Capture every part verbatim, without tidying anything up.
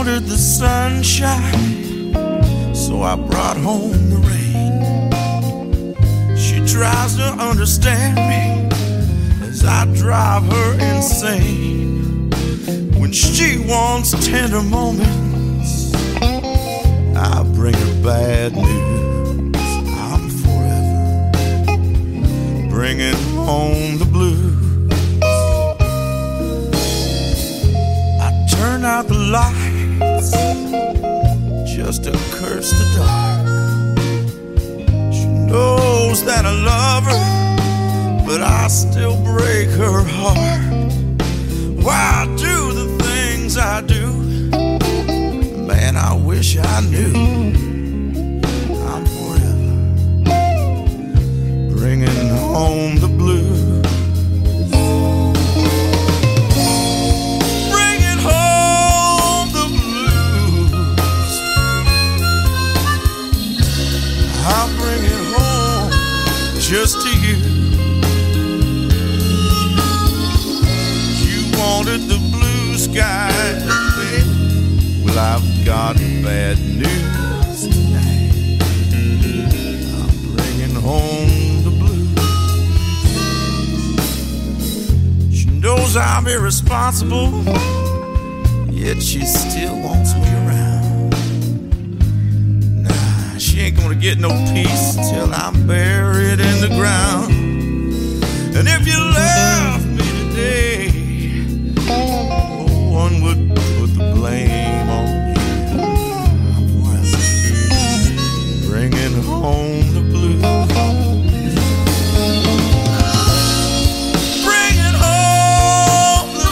wanted the sunshine, so I brought home the rain. She tries to understand me as I drive her insane. When she wants tender moments, I bring her bad news. I'm forever bringing home the blues. Turn out the lights just to curse the dark. She knows that I love her, but I still break her heart. Why I do the things I do? Man, I wish I knew. I'm forever bringing home the blues. Just to you. You wanted the blue skies, baby. Well, I've got bad news tonight. I'm bringing home the blues. She knows I'm irresponsible, yet she still wants me around. She ain't gonna get no peace till I'm buried in the ground. And if you left me today, no one would put the blame on you. I'm bringing home the blues. Bringing home the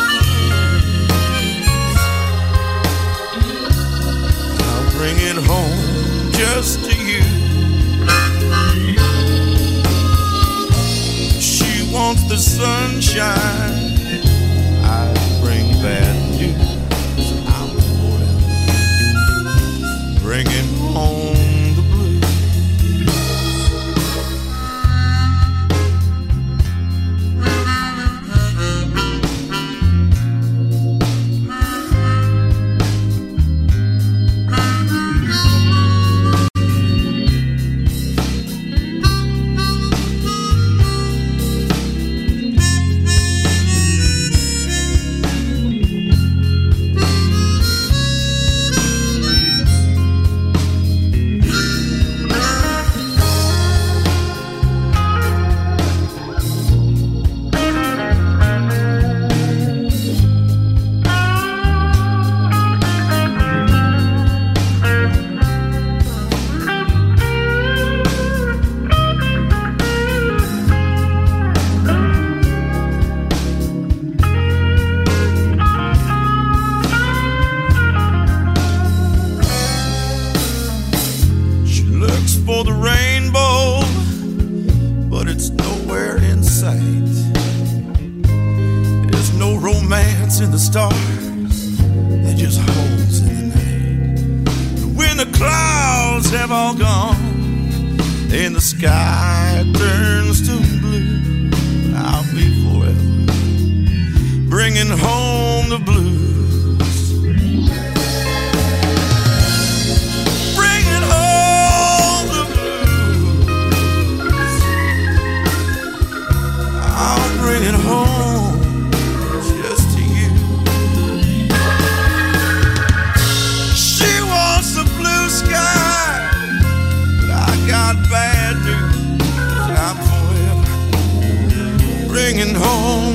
blues. I'll bring it home just to you. She wants the sunshine, I bring bad news. I'm forever bringing home the blues. For the rainbow, but it's nowhere in sight. There's no romance in the stars, they're just holes in the night. And when the clouds have all gone and the sky turns to blue, I'll be forever bringing home the blues. Bring it home just to you. She wants the blue sky, but I got bad news. I'm forever bringing home